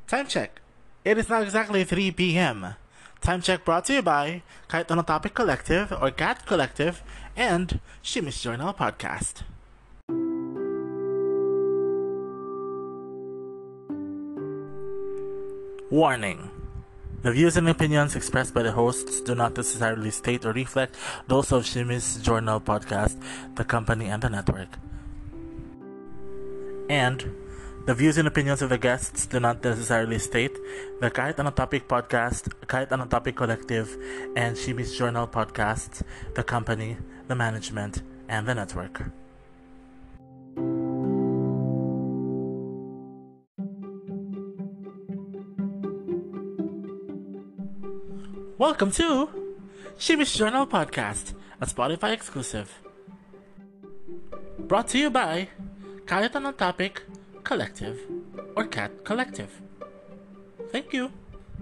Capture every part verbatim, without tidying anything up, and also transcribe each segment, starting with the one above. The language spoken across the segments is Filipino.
Time check. It is now exactly three p.m. Time check brought to you by Kahit Anong Topic Collective or Cat Collective and Shimi's Journal Podcast. Warning. The views and opinions expressed by the hosts do not necessarily state or reflect those of Shimi's Journal Podcast, the company, and the network. And the views and opinions of the guests do not necessarily state the Kahit Anong Topic Podcast, Kahit Anong Topic Collective, and Shimi's Journal Podcast, the company, the management, and the network. Welcome to Shimi's Journal Podcast, a Spotify exclusive. Brought to you by Kahit Anong Topic Collective or Cat Collective. Thank you.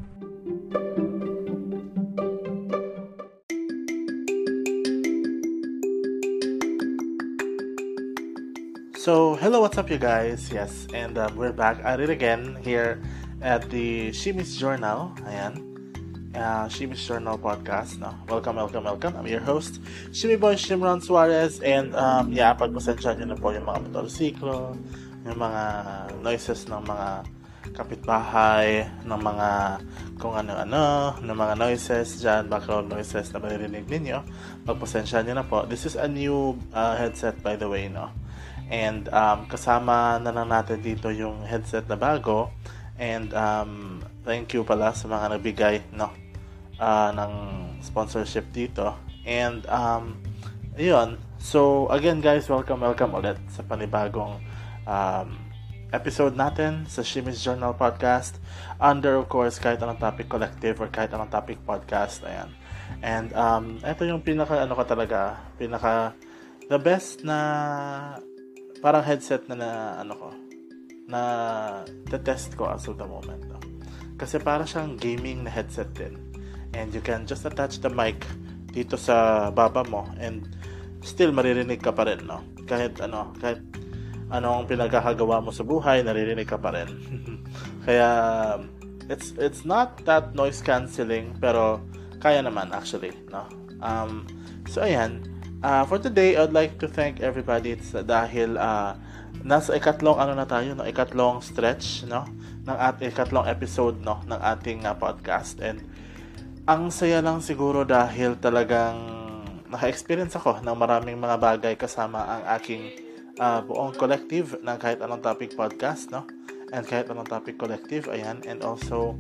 So, hello, what's up, you guys? Yes, and um, we're back at it again here at the Shimi's Journal. Ayan. Uh, Shimi's Journal Podcast. No? Welcome, welcome, welcome. I'm your host, Shimi Boy Shimron Suarez. And um, yeah, pagpasensya nyo na po yung mga motorsiklo, yung mga noises ng mga kapitbahay, ng mga kung ano-ano, ng mga noises dyan, background noises na maririnig ninyo. Pagpasensya nyo na po. This is a new uh, headset, by the way, no? And um, kasama na lang natin dito yung headset na bago. And um, thank you pala sa mga nagbigay, no, uh, ng sponsorship dito. And um, ayun. So again, guys, welcome, welcome ulit sa panibagong um, episode natin sa Shimi's Journal Podcast. Under, of course, Kahit Anong Topic Collective or Kahit Anong Topic Podcast. Ayan. And um, ito yung pinaka, ano ka talaga, pinaka, the best na, parang headset na na, ano ko, na te-test ko as of the moment. No? Kasi para siyang gaming na headset din. And you can just attach the mic dito sa baba mo and still maririnig ka pa rin, no? Kahit ano, kahit anong pinagkakagawa mo sa buhay, naririnig ka pa rin. Kaya it's it's not that noise cancelling, pero kaya naman actually, no? Um, so ayan, uh, for today, I'd like to thank everybody dahil uh, nasa ikatlong ano na tayo, no, ikatlong stretch, no, ng at ikatlong episode, no, ng ating uh, podcast. And ang saya lang siguro dahil talagang naka-experience ako ng maraming mga bagay kasama ang aking uh, buong collective ng Kahit Anong Topic Podcast, no, and Kahit Anong Topic Collective, ayan. And also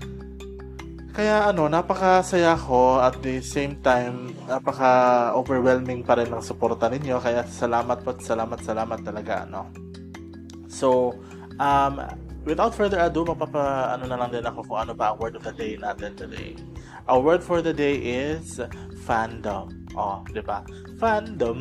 kaya ano, napakasaya ko, at the same time napaka-overwhelming pa rin ng suporta ninyo. Kaya salamat po, salamat, salamat talaga, no? So, um, without further ado, mapapa, ano na lang din ako kung ano ba ang word of the day natin today. Our word for the day is fandom. Oh, di ba? Fandom.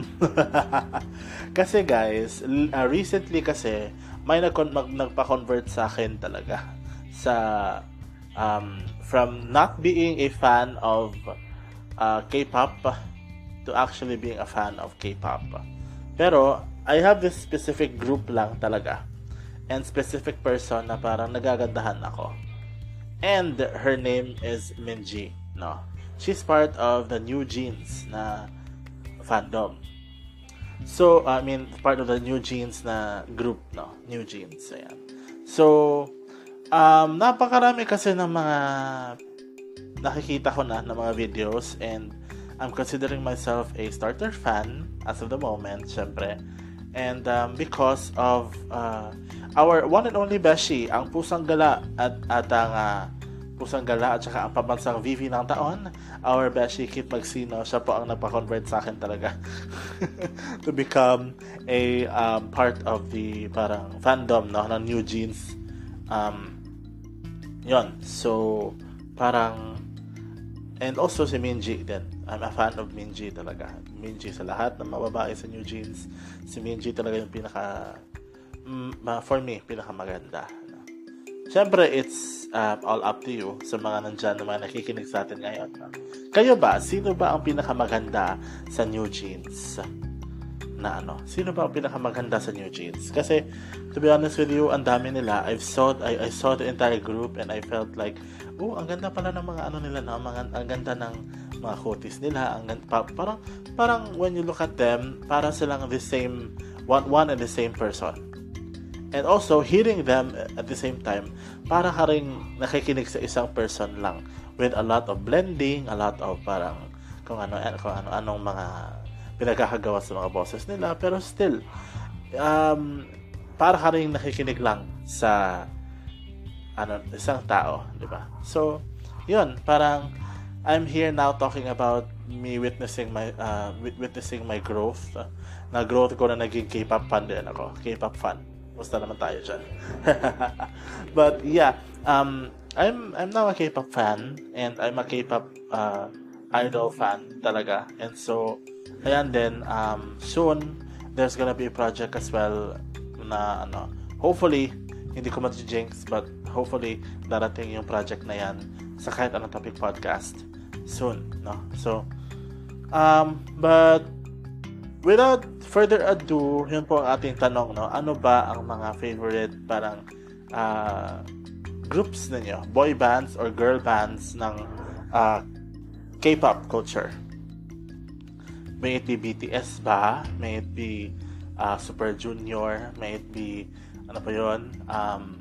Kasi guys, uh, recently kasi, may nag- mag- nagpa-convert sa akin talaga sa Um, from not being a fan of uh, K-pop to actually being a fan of K-pop. Pero I have this specific group lang talaga and specific person na parang nagagandahan ako. And her name is Minji, no? She's part of the New Jeans na fandom. So, I mean, part of the New Jeans na group, no? New Jeans, ayan. So, Um, napakarami kasi ng mga nakikita ko na ng mga videos, and I'm considering myself a starter fan as of the moment, syempre. And um, because of uh, our one and only Beshi, ang Pusang Gala at, at ang uh, Pusang Gala at saka ang pambansang V V ng taon, our Beshi Kit Magsino, siya po ang nagpa-convert sa akin talaga to become a um, part of the parang fandom, no, ng New Jeans. Um, Yon. So, parang, and also si Minji din. I'm a fan of Minji talaga. Minji sa lahat ng mga babae sa New Jeans. Si Minji talaga yung pinaka, mm, for me, pinaka maganda. Siyempre, it's uh, all up to you sa mga nandyan na mga nakikinig sa atin ngayon. Kayo ba? Sino ba ang pinaka maganda sa New Jeans? na ano, sino ba ang pinakamaganda sa New Jeans? Kasi, to be honest with you, ang dami nila. I've saw, I, I saw the entire group and I felt like, oh, ang ganda pala ng mga ano nila, no? Mga, ang ganda ng mga quotes nila. Ang ganda, pa, parang, parang when you look at them, parang silang the same, one, one and the same person. And also, hearing them at the same time, para ka rin nakikinig sa isang person lang with a lot of blending, a lot of parang kung ano, kung ano, anong mga pinagkakagawa sa mga boses nila. Pero still, um, para ka rin nakikinig lang sa ano, isang tao, di ba? So, yun, parang I'm here now talking about me witnessing my uh, witnessing my growth. Uh, na growth ko na naging K-pop fan din ako. K-pop fan. Basta naman tayo dyan. But yeah, um, I'm I'm now a K-pop fan and I'm a K-pop uh, idol fan talaga. And so, ayan din, um, soon there's gonna be a project as well na ano, hopefully, hindi ko ma-jinx, but hopefully darating yung project na yan sa kahit anong topic podcast soon, no? So, um, but without further ado, yun po ang ating tanong, no? Ano ba ang mga favorite parang uh, groups ninyo? Boy bands or girl bands ng uh, K-pop culture? May it be B T S ba? May it be uh, Super Junior? May it be, ano pa yun? Um,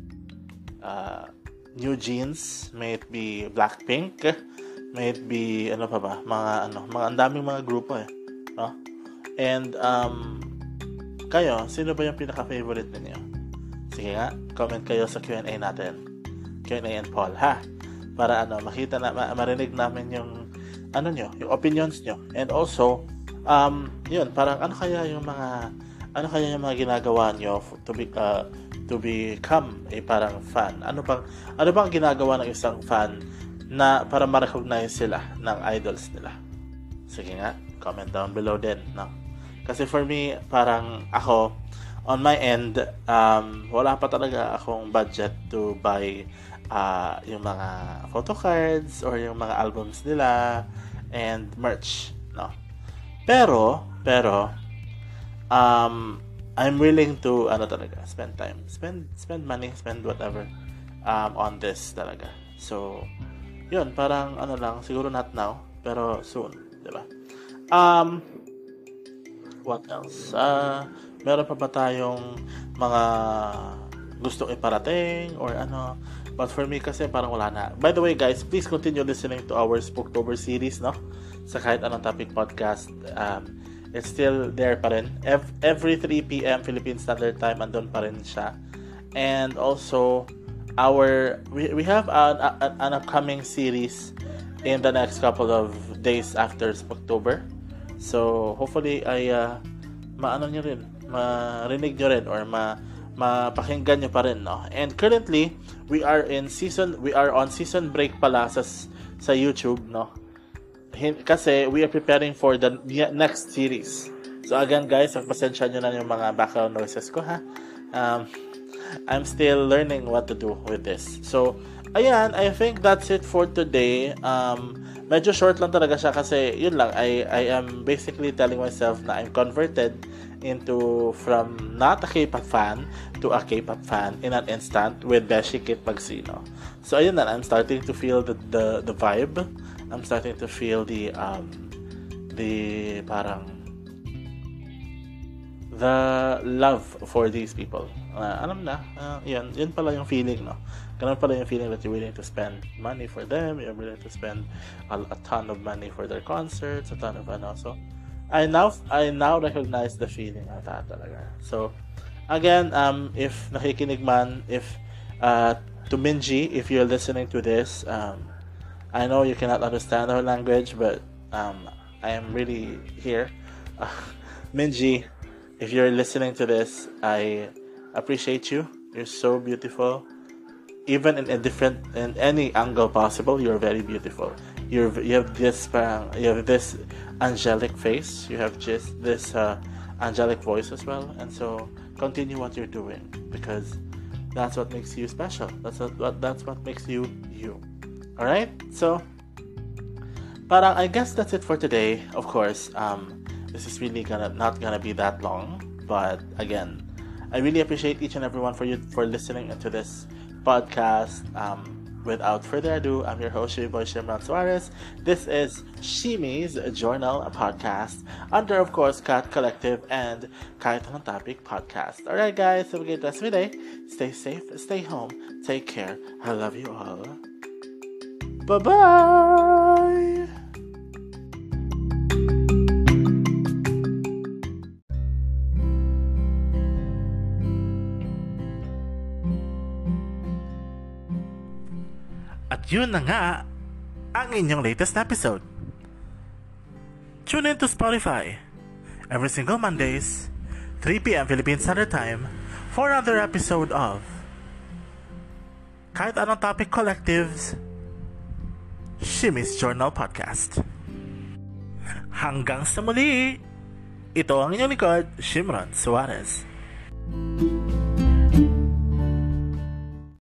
uh, New Jeans? May it be Blackpink? May it be, ano pa ba? Mga, ano, mga, ang daming mga grupo eh. No? And, um, kayo, sino ba yung pinaka-favorite ninyo? Sige nga, comment kayo sa Q and A natin. Q and A and Paul, ha? Para, ano, makita na, ma- marinig namin yung, ano nyo, yung opinions nyo. And also, um, yun, parang, ano kaya yung mga, ano kaya yung mga ginagawa nyo to be, uh, to become a parang fan? Ano bang, ano bang ginagawa ng isang fan na para ma-recognize sila ng idols nila? Sige nga, comment down below din, no? Kasi for me, parang ako, on my end, um, wala pa talaga akong budget to buy uh, yung mga photo cards or yung mga albums nila and merch, no? Pero, pero, um, I'm willing to, ano talaga, spend time, spend, spend money, spend whatever um, on this talaga. So, yun, parang ano lang, siguro not now, pero soon, diba? Um, what else? Uh, meron pa ba tayong mga gustong iparating or ano? But for me kasi parang wala na. By the way guys, please continue listening to our Spooktober series, no? Sa kahit anong topic podcast. Um, it's still there pa rin. Every three p.m. Philippine Standard Time, andun pa rin siya. And also, our we, we have an, an, an upcoming series in the next couple of days after Spooktober. So, hopefully, ay uh, maano nyo rin, marinig nyo rin, or ma, mapakinggan nyo pa rin, no? And currently, we are in season, we are on season break pala sa, sa YouTube, no? Kasi, we are preparing for the next series. So, again, guys, pasensya nyo na yung mga background noises ko, ha? Um, I'm still learning what to do with this. So, ayan, I think that's it for today. Um, medyo short lang talaga siya kasi yun lang, I, I am basically telling myself na I'm converted into from not a K-pop fan to a K-pop fan in an instant with Beshi Kit Magsino. So ayun na, I'm starting to feel the, the, the vibe. I'm starting to feel the um, the parang the love for these people. Uh, alam na, uh, yun, yun pala yung feeling, no? Ganun pala yung feeling that you're willing to spend money for them, you're willing to spend a, a ton of money for their concerts, a ton of ano. So, I now, I now recognize the feeling of that talaga. So, again, um, if nakikinig man, if, uh, to Minji, if you're listening to this, um, I know you cannot understand our language, but, um, I am really here. Uh, Minji, if you're listening to this, I appreciate you. You're so beautiful. Even in a different, in any angle possible, you're very beautiful. You're, you have this, parang, you have this angelic face. You have just this uh, angelic voice as well. And so, continue what you're doing because that's what makes you special. That's what, that's what makes you you. All right. So, parang I guess that's it for today. Of course, um, This is really gonna not gonna be that long, but again, I really appreciate each and everyone for you for listening into this podcast. Um, without further ado, I'm your host, Shimmy Boy Shimron Suarez. This is Shimmy's Journal, a podcast under, of course, Cat Collective and Kahit Anong Topic podcast. Alright, guys, have a great rest of your day. Stay safe, stay home, take care. I love you all. Bye-bye! At yun na nga, ang inyong latest episode. Tune in to Spotify every single Mondays, three p.m. Philippine Standard Time, for another episode of Kahit Anong Topic Collective's Shimmy's Journal Podcast. Hanggang sa muli, ito ang inyong likod, Shimron Suarez.